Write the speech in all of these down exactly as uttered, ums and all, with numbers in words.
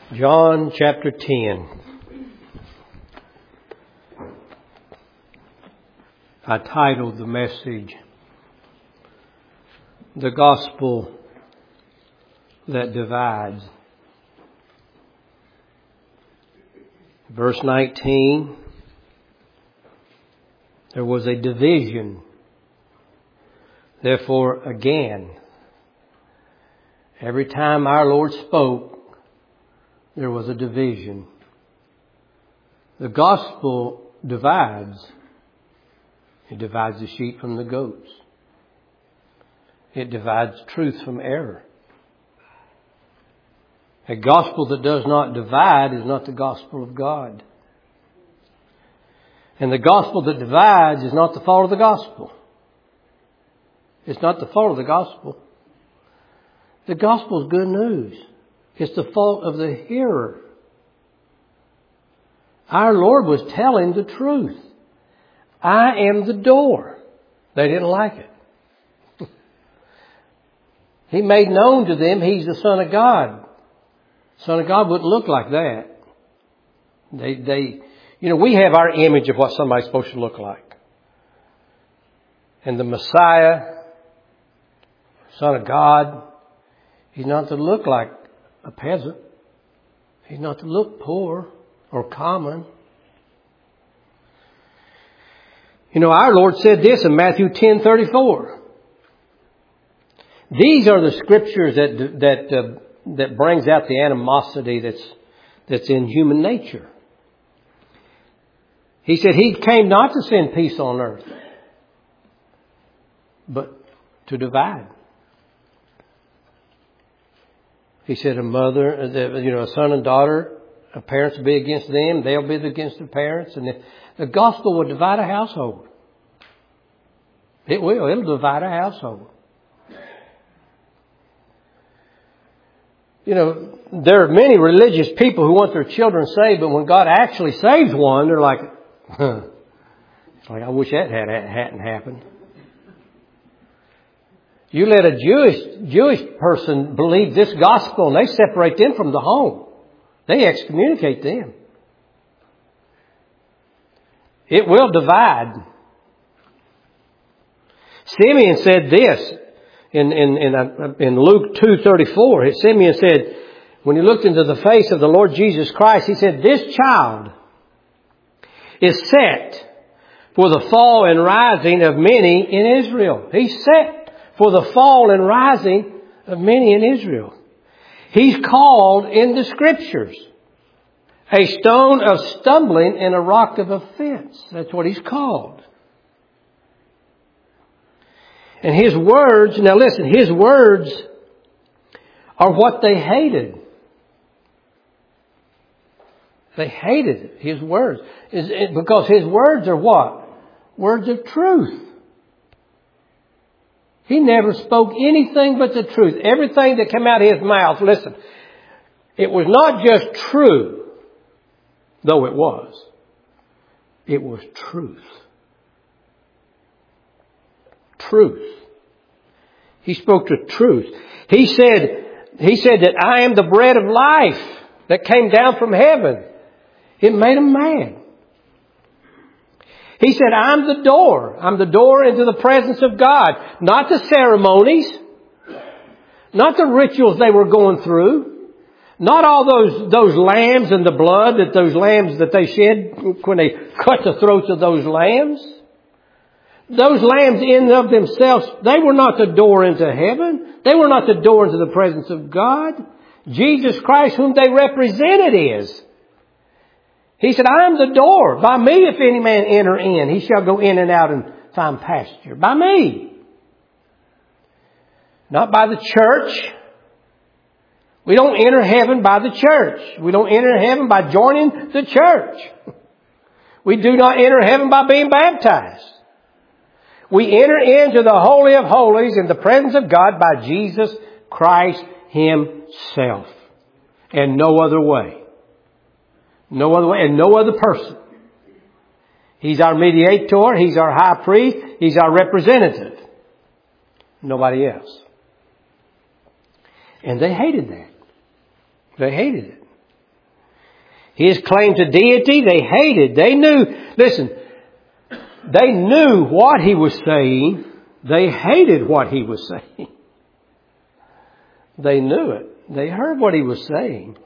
John chapter ten. I titled the message, The Gospel That Divides. Verse nineteen, there was a division. Therefore, again, every time our Lord spoke, there was a division. The gospel divides. It divides the sheep from the goats. It divides truth from error. A gospel that does not divide is not the gospel of God. And the gospel that divides is not the fault of the gospel. It's not the fault of the gospel. The gospel is good news. It's the fault of the hearer. Our Lord was telling the truth. I am the door. They didn't like it. He made known to them He's the Son of God. Son of God wouldn't look like that. They, they, you know, we have our image of what somebody's supposed to look like. And the Messiah, Son of God, He's not to look like a peasant. He's not to look poor or common. You know, our Lord said this in Matthew ten thirty-four. These are the scriptures that that uh, that brings out the animosity that's that's in human nature. He said He came not to send peace on earth, but to divide. He said a mother, you know, a son and daughter, a parents will be against them, they'll be against their parents. And the, the gospel will divide a household. It will. It'll divide a household. You know, there are many religious people who want their children saved, but when God actually saves one, they're like, huh. It's like, I wish that had, hadn't happened. You let a Jewish Jewish person believe this gospel and they separate them from the home. They excommunicate them. It will divide. Simeon said this in in in, in Luke two thirty-four. Simeon said, when he looked into the face of the Lord Jesus Christ, he said, "This child is set for the fall and rising of many in Israel." He's set for the fall and rising of many in Israel. He's called in the Scriptures a stone of stumbling and a rock of offense. That's what He's called. And His words, now listen, His words are what they hated. They hated His words. Because His words are what? Words of truth. He never spoke anything but the truth. Everything that came out of His mouth, listen, it was not just true, though it was. It was truth. Truth. He spoke the truth. He said, He said that I am the bread of life that came down from heaven. It made Him mad. He said, I'm the door. I'm the door into the presence of God. Not the ceremonies. Not the rituals they were going through. Not all those, those lambs and the blood that those lambs that they shed when they cut the throats of those lambs. Those lambs in and of themselves, they were not the door into heaven. They were not the door into the presence of God. Jesus Christ, whom they represented, is. He said, I am the door. By me, if any man enter in, he shall go in and out and find pasture. By me. Not by the church. We don't enter heaven by the church. We don't enter heaven by joining the church. We do not enter heaven by being baptized. We enter into the Holy of Holies in the presence of God by Jesus Christ Himself. And no other way. No other way, and no other person. He's our mediator. He's our high priest. He's our representative. Nobody else. And they hated that. They hated it. His claim to deity, they hated. They knew, listen, they knew what He was saying. They hated what He was saying. They knew it. They heard what He was saying.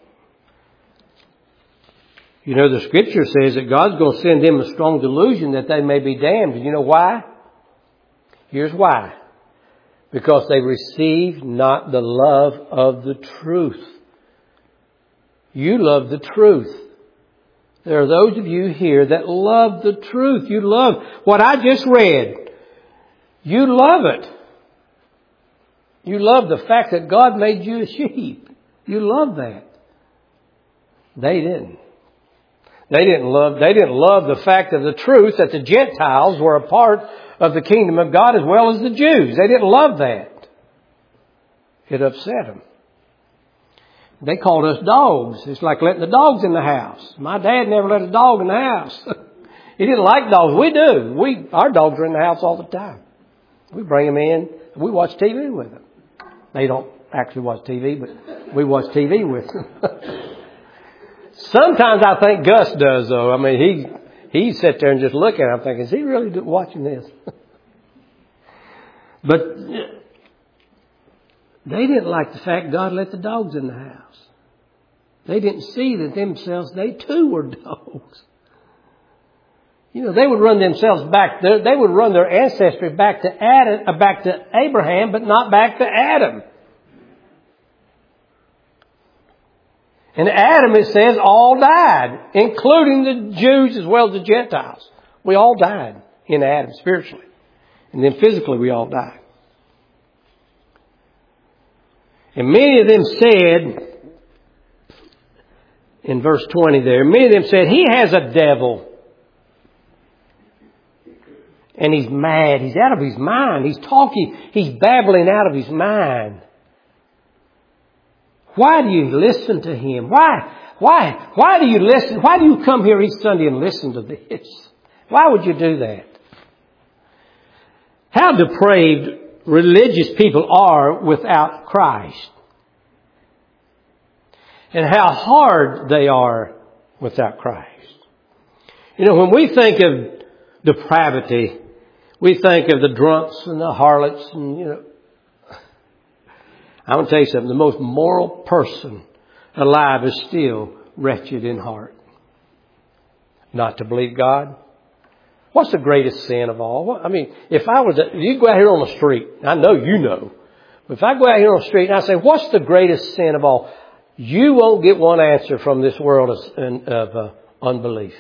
You know, the Scripture says that God's going to send them a strong delusion that they may be damned. And you know why? Here's why. Because they received not the love of the truth. You love the truth. There are those of you here that love the truth. You love what I just read. You love it. You love the fact that God made you a sheep. You love that. They didn't. They didn't love, they didn't love the fact of the truth that the Gentiles were a part of the kingdom of God as well as the Jews. They didn't love that. It upset them. They called us dogs. It's like letting the dogs in the house. My dad never let a dog in the house. He didn't like dogs. We do. We, our dogs are in the house all the time. We bring them in. We watch T V with them. They don't actually watch T V, but we watch T V with them. Sometimes I think Gus does, though. I mean, he he sits there and just look at it. I'm thinking, is he really watching this? But they didn't like the fact God let the dogs in the house. They didn't see that themselves, they too were dogs. You know, they would run themselves back, they would run their ancestry back to Adam, back to Abraham, but not back to Adam. And Adam, it says, all died, including the Jews as well as the Gentiles. We all died in Adam spiritually. And then physically we all died. And many of them said, in verse twenty there, many of them said, he has a devil. And he's mad. He's out of his mind. He's talking. He's babbling out of his mind. Why do you listen to him? Why? Why? Why do you listen? Why do you come here each Sunday and listen to this? Why would you do that? How depraved religious people are without Christ. And how hard they are without Christ. You know, when we think of depravity, we think of the drunks and the harlots and, you know, I'm going to tell you something. The most moral person alive is still wretched in heart. Not to believe God. What's the greatest sin of all? I mean, if I was, if you go out here on the street, I know you know, but if I go out here on the street and I say, what's the greatest sin of all? You won't get one answer from this world of, of uh, unbelief.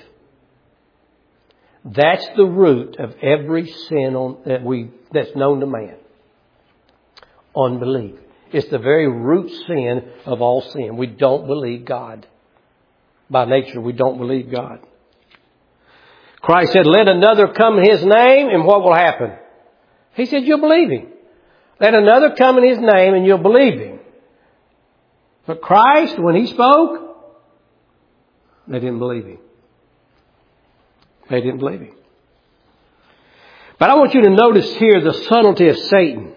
That's the root of every sin on, that we that's known to man. Unbelief. It's the very root sin of all sin. We don't believe God. By nature, we don't believe God. Christ said, let another come in his name, and what will happen? He said, you'll believe him. Let another come in his name, and you'll believe him. But Christ, when he spoke, they didn't believe him. They didn't believe him. But I want you to notice here the subtlety of Satan.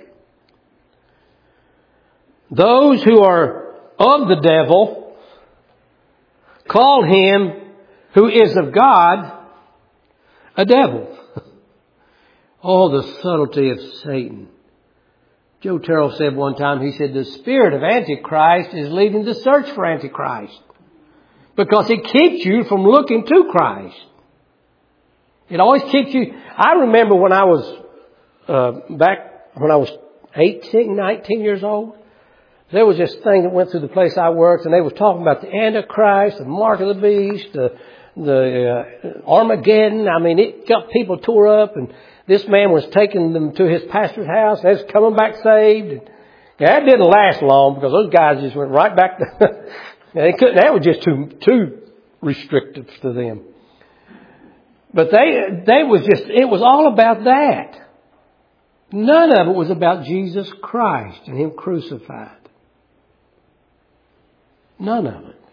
Those who are of the devil call him who is of God a devil. Oh, the subtlety of Satan. Joe Terrell said one time, he said, the spirit of Antichrist is leading the search for Antichrist. Because it keeps you from looking to Christ. It always keeps you. I remember when I was, uh, back when I was eighteen, nineteen years old, there was this thing that went through the place I worked, and they was talking about the Antichrist, the mark of the beast, the, the uh, Armageddon. I mean, it got people tore up, and this man was taking them to his pastor's house, and they was coming back saved. And that didn't last long because those guys just went right back to, they couldn't, that was just too, too restrictive to them. But they, they was just, it was all about that. None of it was about Jesus Christ and him crucified. None of it.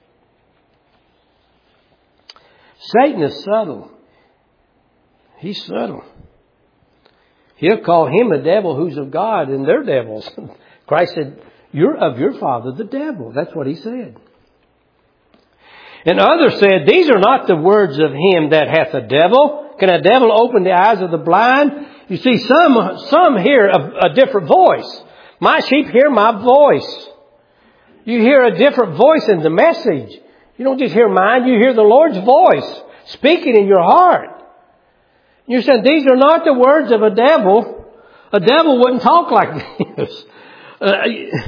Satan is subtle. He's subtle. He'll call him a devil who's of God, and they're devils. Christ said, you're of your father, the devil. That's what he said. And others said, these are not the words of him that hath a devil. Can a devil open the eyes of the blind? You see, some, some hear a, a different voice. My sheep hear my voice. You hear a different voice in the message. You don't just hear mine, you hear the Lord's voice speaking in your heart. You're saying, these are not the words of a devil. A devil wouldn't talk like this. Uh,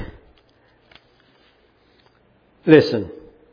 listen.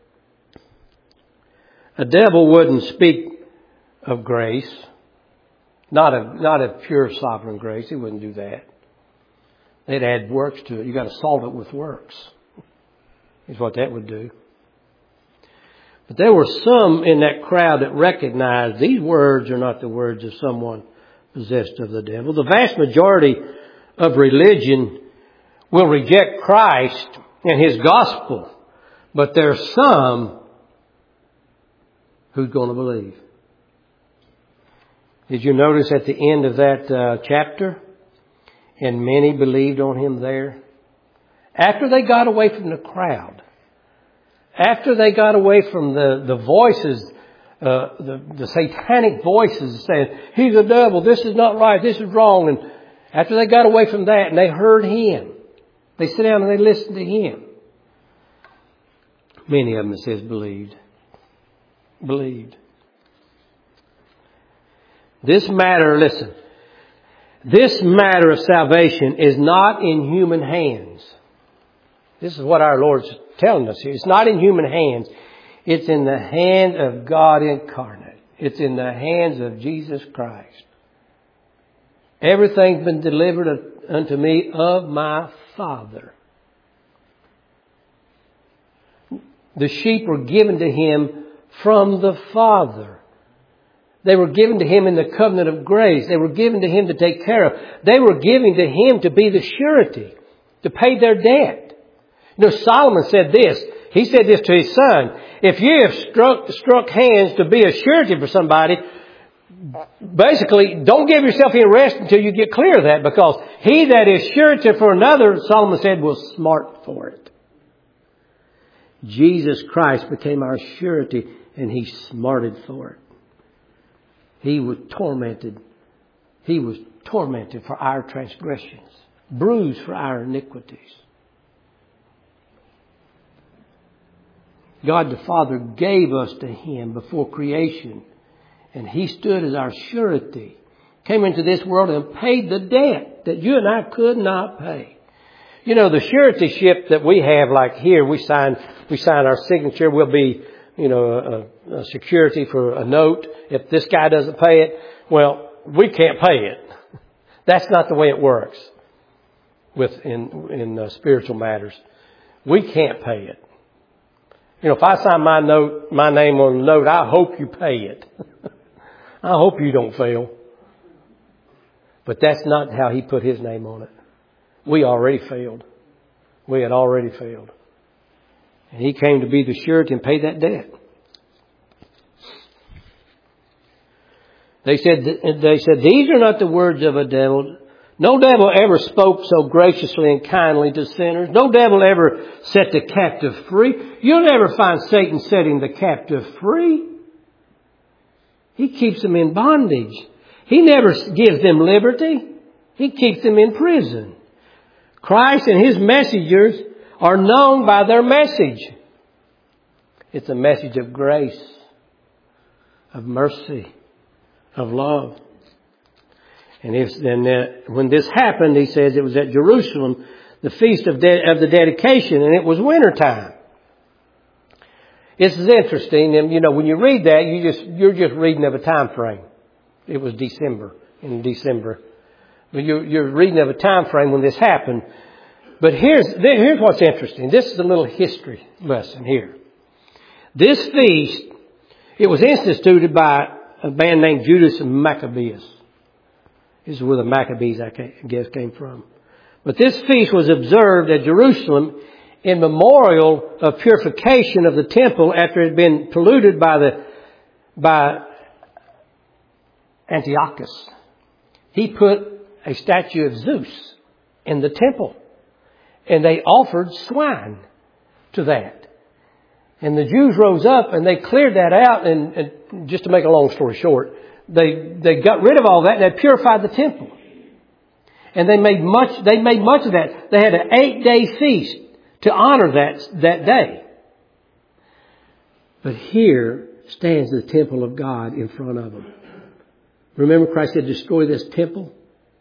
A devil wouldn't speak of grace. Not a, not a pure sovereign grace. He wouldn't do that. They'd add works to it. You've got to solve it with works. Is what that would do. But there were some in that crowd that recognized these words are not the words of someone possessed of the devil. The vast majority of religion will reject Christ and His gospel. But there's some who's going to believe. Did you notice at the end of that uh, chapter? And many believed on Him there. After they got away from the crowd. After they got away from the, the voices, uh, the, the satanic voices saying, he's a devil, this is not right, this is wrong. And after they got away from that and they heard Him, they sit down and they listened to Him. Many of them, it says, believed. Believed. This matter, listen, this matter of salvation is not in human hands. This is what our Lord's telling us here. It's not in human hands. It's in the hand of God incarnate. It's in the hands of Jesus Christ. Everything's been delivered unto me of my Father. The sheep were given to Him from the Father. They were given to Him in the covenant of grace. They were given to Him to take care of. They were giving to Him to be the surety, to pay their debt. You know, Solomon said this. He said this to his son. If you have struck, struck hands to be a surety for somebody, basically, don't give yourself any rest until you get clear of that, because he that is surety for another, Solomon said, will smart for it. Jesus Christ became our surety, and He smarted for it. He was tormented. He was tormented for our transgressions, bruised for our iniquities. God the Father gave us to Him before creation, and He stood as our surety, came into this world and paid the debt that you and I could not pay. You know, the suretyship that we have, like here, we sign, we sign our signature, we'll be, you know, a, a security for a note. If this guy doesn't pay it, well, we can't pay it. That's not the way it works with in, in uh, spiritual matters. We can't pay it. You know, if I sign my note, my name on the note, I hope you pay it. I hope you don't fail. But that's not how He put His name on it. We already failed. We had already failed. And He came to be the surety and pay that debt. They said, they said, these are not the words of a devil. No devil ever spoke so graciously and kindly to sinners. No devil ever set the captive free. You'll never find Satan setting the captive free. He keeps them in bondage. He never gives them liberty. He keeps them in prison. Christ and His messengers are known by their message. It's a message of grace, of mercy, of love. And if, then uh, when this happened, he says it was at Jerusalem, the feast of, de- of the dedication, and it was wintertime. This is interesting, and you know, when you read that, you just you're just reading of a time frame. It was December, in December, but you're, you're reading of a time frame when this happened. But here's here's what's interesting. This is a little history lesson here. This feast, it was instituted by a man named Judas Maccabeus. This is where the Maccabees, I guess, came from. But this feast was observed at Jerusalem in memorial of purification of the temple after it had been polluted by the by Antiochus. He put a statue of Zeus in the temple, and they offered swine to that. And the Jews rose up and they cleared that out. And, and just to make a long story short, they, they got rid of all that and they purified the temple. And they made much, they made much of that. They had an eight day feast to honor that, that day. But here stands the temple of God in front of them. Remember Christ said, destroy this temple?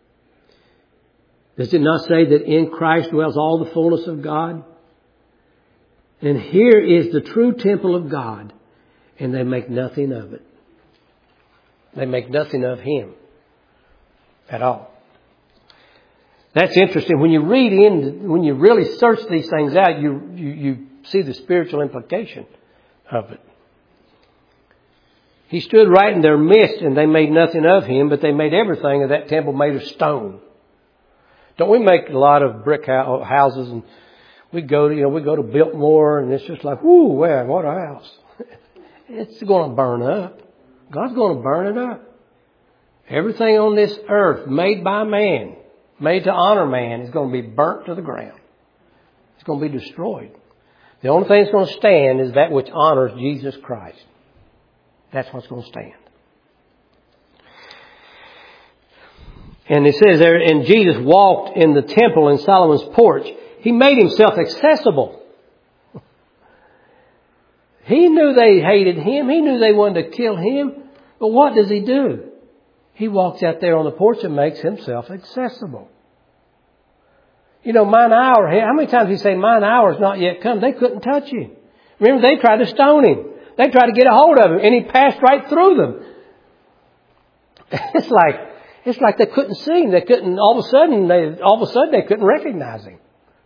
Does it not say that in Christ dwells all the fullness of God? And here is the true temple of God, and they make nothing of it. They make nothing of Him at all. That's interesting. When you read in, when you really search these things out, you, you, you see the spiritual implication of it. He stood right in their midst and they made nothing of Him, but they made everything of that temple made of stone. Don't we make a lot of brick houses and we go to, you know, we go to Biltmore and it's just like, whoo, wow, what a house. It's going to burn up. God's going to burn it up. Everything on this earth made by man, made to honor man, is going to be burnt to the ground. It's going to be destroyed. The only thing that's going to stand is that which honors Jesus Christ. That's what's going to stand. And it says there, and Jesus walked in the temple in Solomon's porch. He made Himself accessible. He knew they hated Him. He knew they wanted to kill Him. But what does He do? He walks out there on the porch and makes Himself accessible. You know, mine hour, how many times He say, mine hour is not yet come? They couldn't touch Him. Remember, they tried to stone Him. They tried to get a hold of Him, and He passed right through them. It's like, it's like they couldn't see Him. They couldn't, all of a sudden, they, all of a sudden they couldn't recognize Him.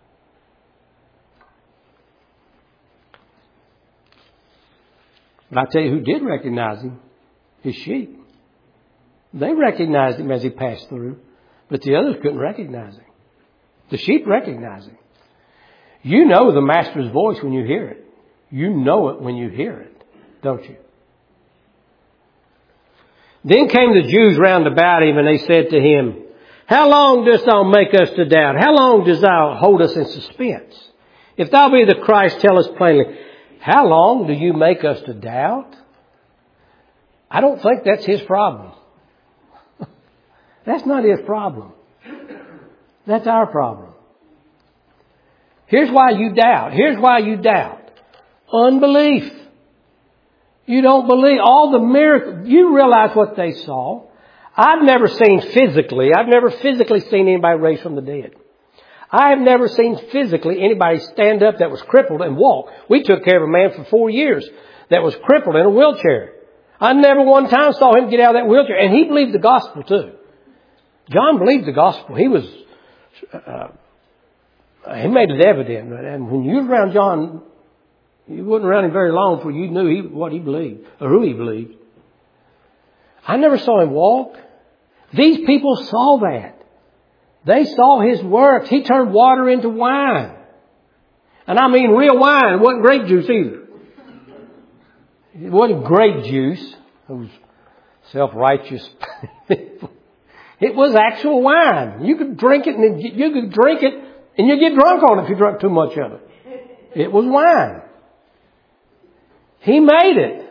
But I tell you who did recognize Him, His sheep. They recognized Him as He passed through, but the others couldn't recognize Him. The sheep recognized Him. You know the Master's voice when you hear it. You know it when you hear it, don't you? Then came the Jews round about Him, and they said to Him, how long dost Thou make us to doubt? How long dost Thou hold us in suspense? If Thou be the Christ, tell us plainly. How long do you make us to doubt? I don't think that's His problem. That's not His problem. That's our problem. Here's why you doubt. Here's why you doubt. Unbelief. You don't believe all the miracles. You realize what they saw. I've never seen physically, I've never physically seen anybody raised from the dead. I have never seen physically anybody stand up that was crippled and walk. We took care of a man for four years that was crippled in a wheelchair. I never one time saw him get out of that wheelchair. And he believed the gospel too. John believed the gospel. He was, uh, he made it evident. And when you were around John, you wasn't around him very long before you knew he, what he believed or who he believed. I never saw him walk. These people saw that. They saw His works. He turned water into wine. And I mean real wine. It wasn't grape juice either. It wasn't grape juice. Those self-righteous people. It was actual wine. You could drink it and you could drink it and you get drunk on it if you drank too much of it. It was wine. He made it.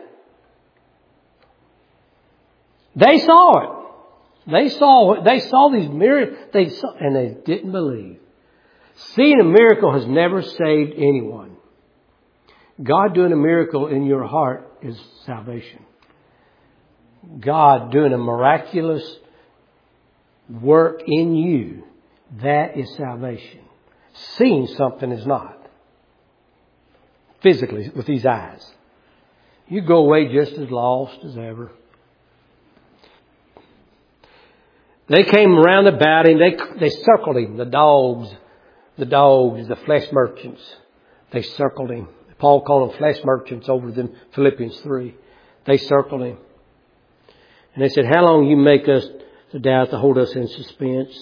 They saw it. They saw they saw these miracles, they saw, and they didn't believe. Seeing a miracle has never saved anyone. God doing a miracle in your heart is salvation. God doing a miraculous work in you, that is salvation. Seeing something is not. Physically, with these eyes. You go away just as lost as ever. They came around about Him. They, they circled Him. The dogs, the dogs, the flesh merchants. They circled Him. Paul called them flesh merchants over in Philippians three. They circled Him. And they said, how long you make us to doubt, to hold us in suspense?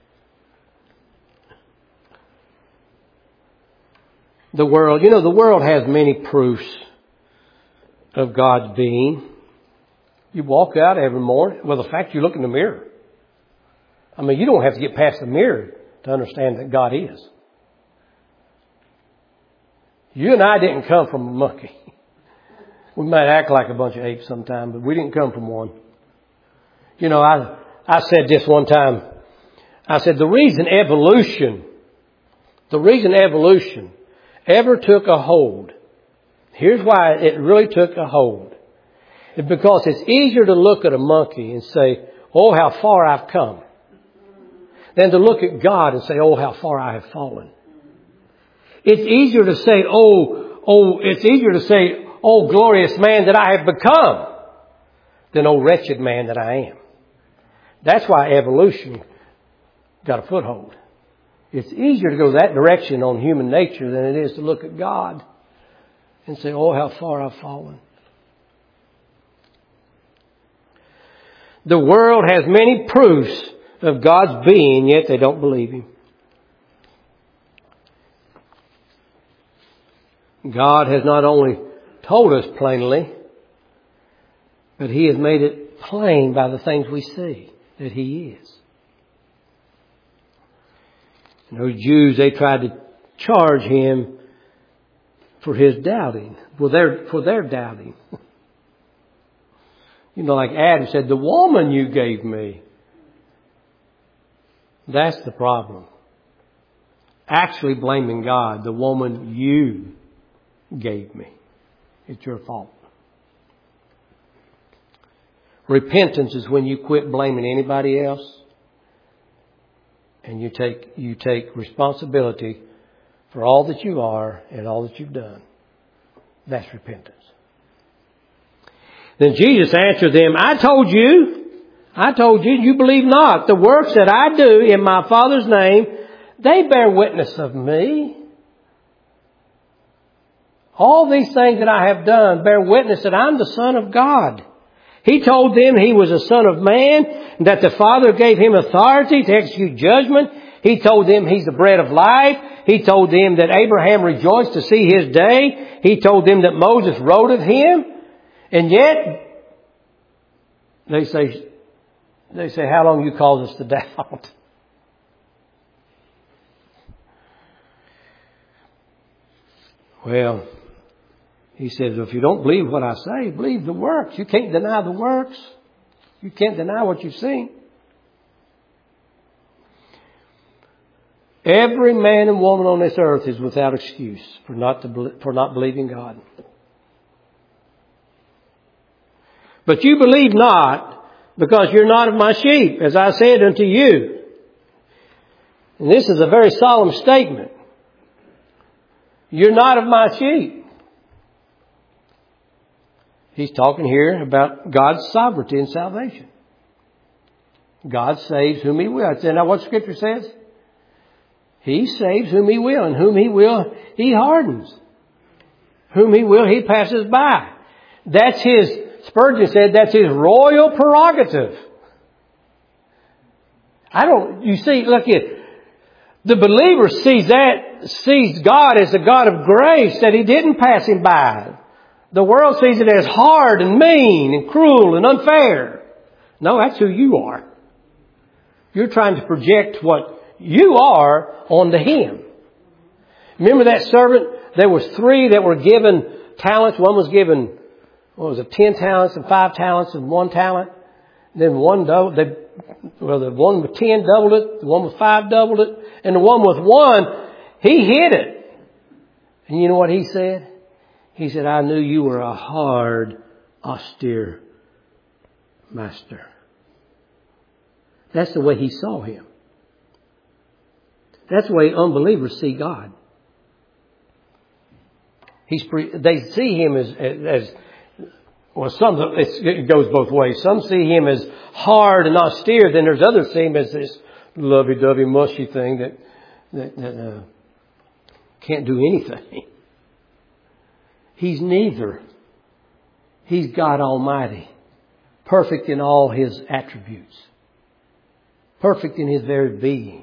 The world, you know, the world has many proofs of God's being. You walk out every morning. Well, the fact you look in the mirror. I mean, you don't have to get past the mirror to understand that God is. You and I didn't come from a monkey. We might act like a bunch of apes sometime, but we didn't come from one. You know, I I said this one time. I said the reason evolution, the reason evolution ever took a hold, here's why it really took a hold. It's because it's easier to look at a monkey and say, oh, how far I've come, than to look at God and say, oh, how far I have fallen. It's easier to say, oh, oh, it's easier to say, oh, glorious man that I have become, than oh, wretched man that I am. That's why evolution got a foothold. It's easier to go that direction on human nature than it is to look at God and say, oh, how far I've fallen. The world has many proofs of God's being, yet they don't believe Him. God has not only told us plainly, but He has made it plain by the things we see that He is. And those Jews, they tried to charge Him for His doubting, for their, for their doubting. You know, like Adam said, the woman you gave me. That's the problem. Actually blaming God, the woman you gave me. It's your fault. Repentance is when you quit blaming anybody else and you take, you take responsibility for all that you are and all that you've done. That's repentance. Then Jesus answered them, I told you, I told you, you believe not. The works that I do in my Father's name, they bear witness of me. All these things that I have done bear witness that I'm the Son of God. He told them He was a Son of Man, and that the Father gave Him authority to execute judgment. He told them He's the bread of life. He told them that Abraham rejoiced to see His day. He told them that Moses wrote of Him. And yet, they say, they say, how long you cause us to doubt? Well, He says, if you don't believe what I say, believe the works. You can't deny the works. You can't deny what you've seen. Every man and woman on this earth is without excuse for not to, for not believing God. But you believe not, because you're not of my sheep, as I said unto you. And this is a very solemn statement. You're not of my sheep. He's talking here about God's sovereignty and salvation. God saves whom He will. Isn't that what Scripture says? He saves whom He will, and whom He will, He hardens. Whom He will, He passes by. That's His, Spurgeon said, that's His royal prerogative. I don't, you see, look at, the believer sees that, sees God as a God of grace, that He didn't pass him by. The world sees it as hard and mean and cruel and unfair. No, that's who you are. You're trying to project what you are onto Him. Remember that servant? There was three that were given talents. One was given, what was it, ten talents and five talents and one talent. And then one doubled, they, well, the one with ten doubled it, the one with five doubled it, and the one with one, he hid it. And you know what he said? He said, I knew you were a hard, austere master. That's the way he saw him. That's the way unbelievers see God. He's pre- they see Him as, as well, some, it goes both ways. Some see Him as hard and austere. Then there's others see Him as this lovey-dovey, mushy thing that, that, that uh, can't do anything. He's neither. He's God Almighty, perfect in all His attributes, perfect in His very being.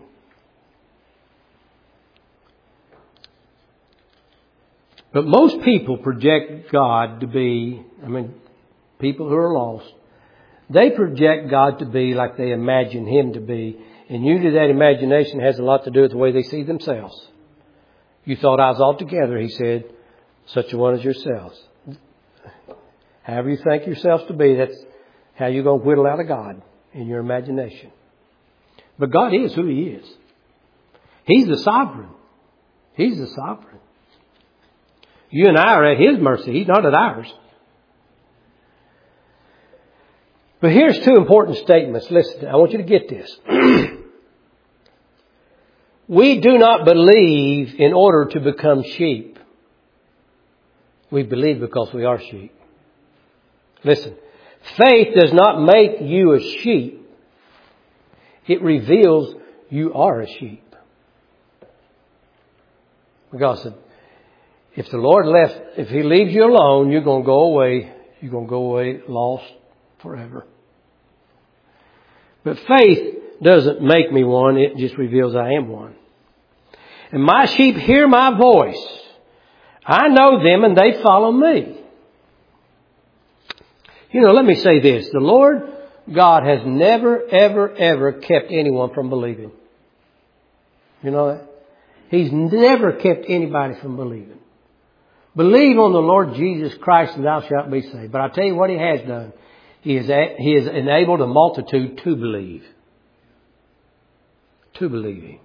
But most people project God to be, I mean, people who are lost, they project God to be like they imagine Him to be. And usually that imagination has a lot to do with the way they see themselves. You thought I was all together, he said, such a one as yourselves. However you think yourselves to be, that's how you're going to whittle out a God in your imagination. But God is who He is. He's the sovereign. He's the sovereign. You and I are at His mercy. He's not at ours. But here's two important statements. Listen, I want you to get this. We do not believe in order to become sheep. We believe because we are sheep. Listen, faith does not make you a sheep. It reveals you are a sheep. Because if the Lord left, if He leaves you alone, you're going to go away. You're going to go away lost forever. But faith doesn't make me one. It just reveals I am one. And my sheep hear my voice. I know them and they follow me. You know, let me say this. The Lord God has never, ever, ever kept anyone from believing. You know that? He's never kept anybody from believing. Believe on the Lord Jesus Christ and thou shalt be saved. But I tell you what He has done. He has, he has enabled a multitude to believe. To believe Him.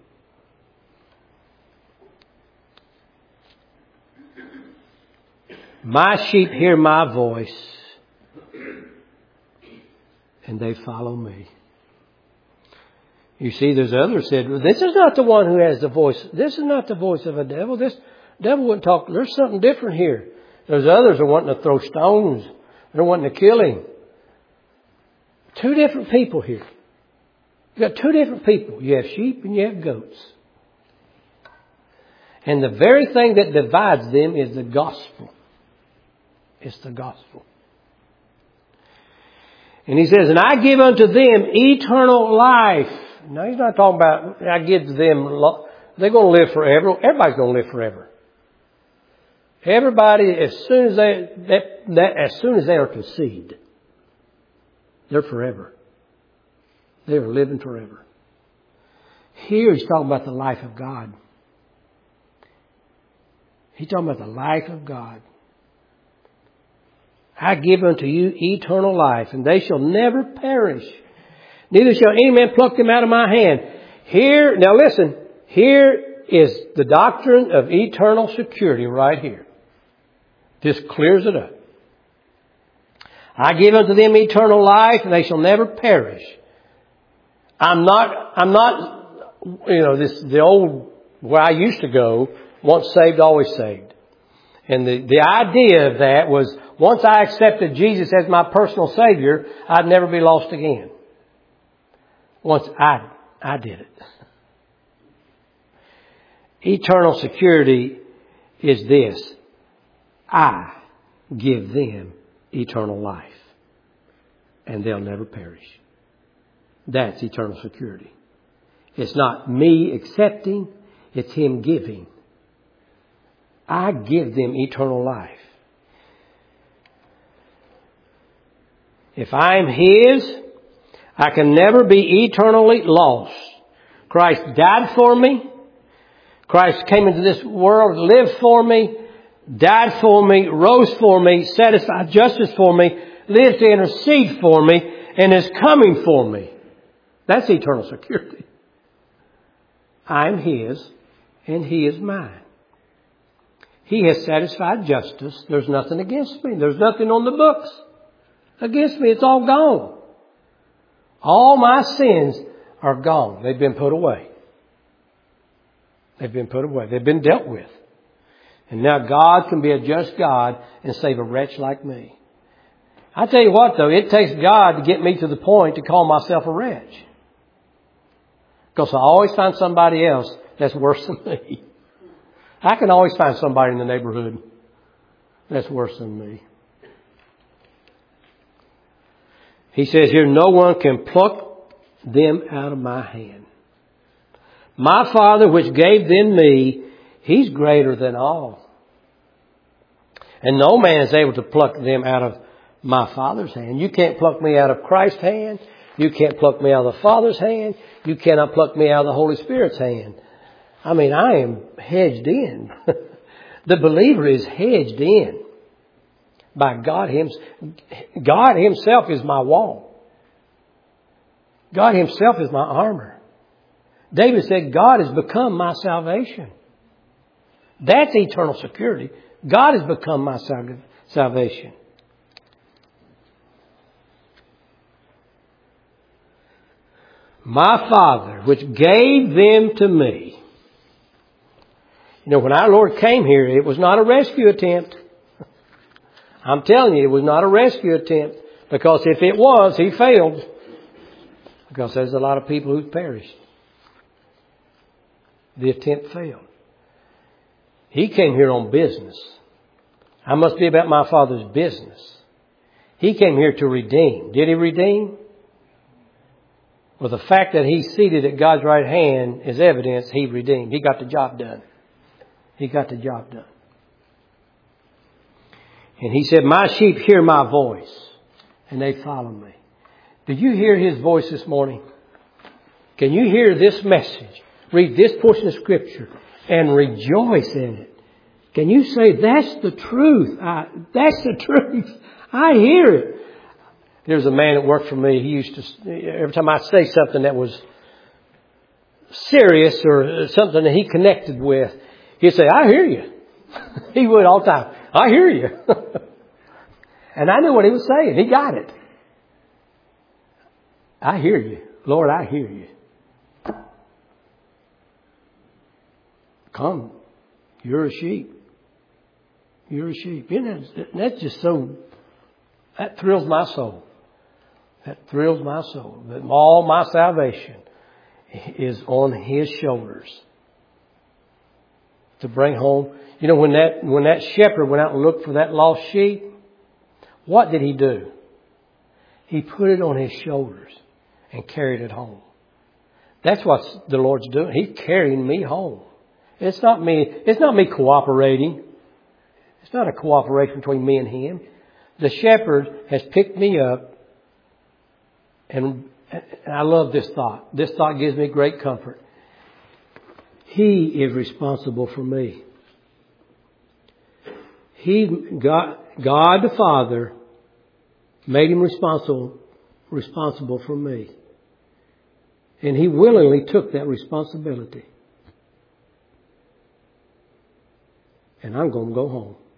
My sheep hear my voice and they follow me. You see, there's others said, well, this is not the one who has the voice. This is not the voice of a devil. This devil wouldn't talk. There's something different here. There's others who are wanting to throw stones. They're wanting to kill him. Two different people here. You've got two different people. You have sheep and you have goats. And the very thing that divides them is the gospel. It's the gospel. And He says, and I give unto them eternal life. Now He's not talking about, I give to them, they're going to live forever. Everybody's going to live forever. Everybody, as soon as they, that, that, as soon as they are conceived, they're forever. They are living forever. Here He's talking about the life of God. He's talking about the life of God. I give unto you eternal life, and they shall never perish. Neither shall any man pluck them out of my hand. Here, now listen, here is the doctrine of eternal security right here. This clears it up. I give unto them eternal life, and they shall never perish. I'm not, I'm not, you know, this, the old, where I used to go, once saved, always saved. And the, the idea of that was, once I accepted Jesus as my personal Savior, I'd never be lost again. Once I, I did it. Eternal security is this. I give them eternal life. And they'll never perish. That's eternal security. It's not me accepting. It's Him giving. I give them eternal life. If I'm His, I can never be eternally lost. Christ died for me. Christ came into this world, lived for me, died for me, rose for me, satisfied justice for me, lives to intercede for me, and is coming for me. That's eternal security. I'm His, and He is mine. He has satisfied justice. There's nothing against me. There's nothing on the books against me. It's all gone. All my sins are gone. They've been put away. They've been put away. They've been dealt with. And now God can be a just God and save a wretch like me. I tell you what though, it takes God to get me to the point to call myself a wretch. Because I always find somebody else that's worse than me. I can always find somebody in the neighborhood that's worse than me. He says here, no one can pluck them out of my hand. My Father which gave them me, He's greater than all. And no man is able to pluck them out of my Father's hand. You can't pluck me out of Christ's hand. You can't pluck me out of the Father's hand. You cannot pluck me out of the Holy Spirit's hand. I mean, I am hedged in. The believer is hedged in by God Himself. God Himself is my wall. God Himself is my armor. David said, God has become my salvation. That's eternal security. God has become my salvation. My Father, which gave them to me. You know, when our Lord came here, it was not a rescue attempt. I'm telling you, it was not a rescue attempt. Because if it was, He failed. Because there's a lot of people who've perished. The attempt failed. He came here on business. I must be about my Father's business. He came here to redeem. Did He redeem? Well, the fact that He's seated at God's right hand is evidence He redeemed. He got the job done. He got the job done. And He said, my sheep hear my voice, and they follow me. Did you hear His voice this morning? Can you hear this message? Read this portion of Scripture and rejoice in it. Can you say, that's the truth? I, that's the truth. I hear it. There's a man that worked for me. He used to, every time I say something that was serious or something that he connected with, he'd say, I hear you. He would all the time. I hear you. And I knew what he was saying. He got it. I hear you. Lord, I hear you. Come. You're a sheep. You're a sheep. Isn't that, that's just so, that thrills my soul. That thrills my soul. That all my salvation is on His shoulders. To bring home. You know, when that, when that shepherd went out and looked for that lost sheep, what did he do? He put it on his shoulders and carried it home. That's what the Lord's doing. He's carrying me home. It's not me, it's not me cooperating. It's not a cooperation between me and Him. The shepherd has picked me up, and I love this thought. This thought gives me great comfort. He is responsible for me. He, God, God the Father made Him responsible, responsible for me. And He willingly took that responsibility. And I'm going to go home.